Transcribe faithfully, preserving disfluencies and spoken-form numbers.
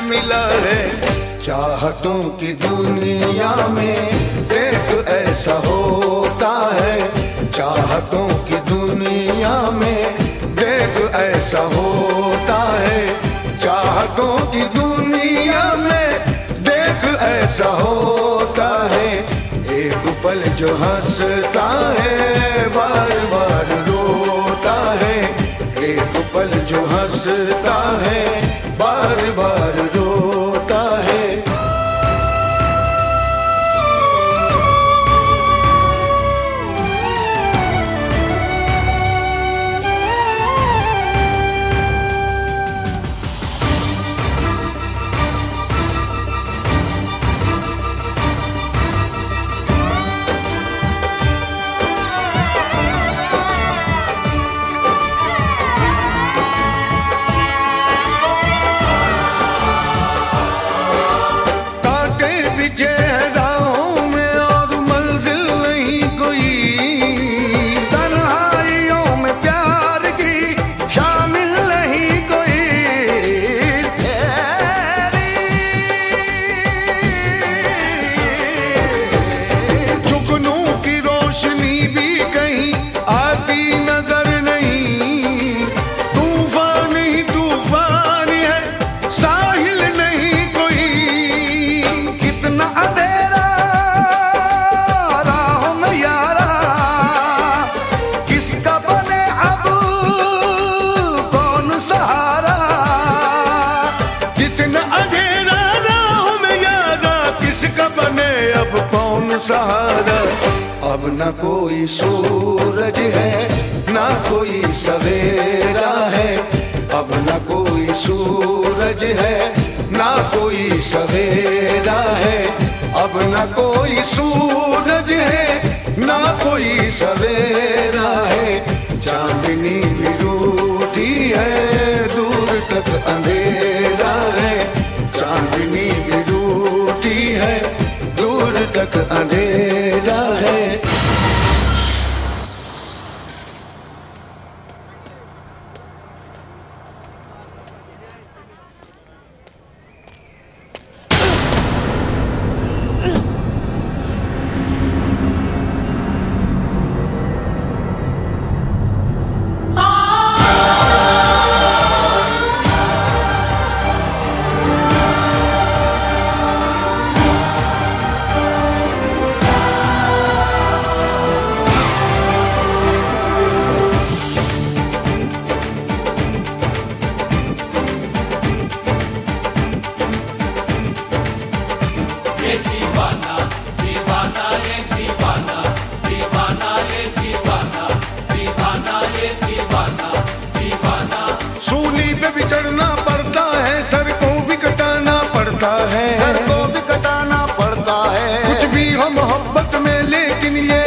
मिला है। चाहतों की दुनिया में देख ऐसा होता है, चाहतों की दुनिया में देख ऐसा होता है, चाहतों की दुनिया में देख ऐसा होता है। एक पल जो हंसता है बार बार रोता है, एक पल जो हंसता है बार बार रोता है। सहारा अब न कोई सूरज है न कोई सवेरा है, अब न कोई सूरज है न कोई सवेरा है, अब न कोई सूरज है न कोई सवेरा है। चांदनी भी रूठी है दूर तक अंधेरा है, चांदनी भी रूठी है दूर तक अंधेरा है। चढ़ना पड़ता है, सर को भी कटाना पड़ता है, सर को भी कटाना पड़ता है। कुछ भी हो मोहब्बत में लेकिन ये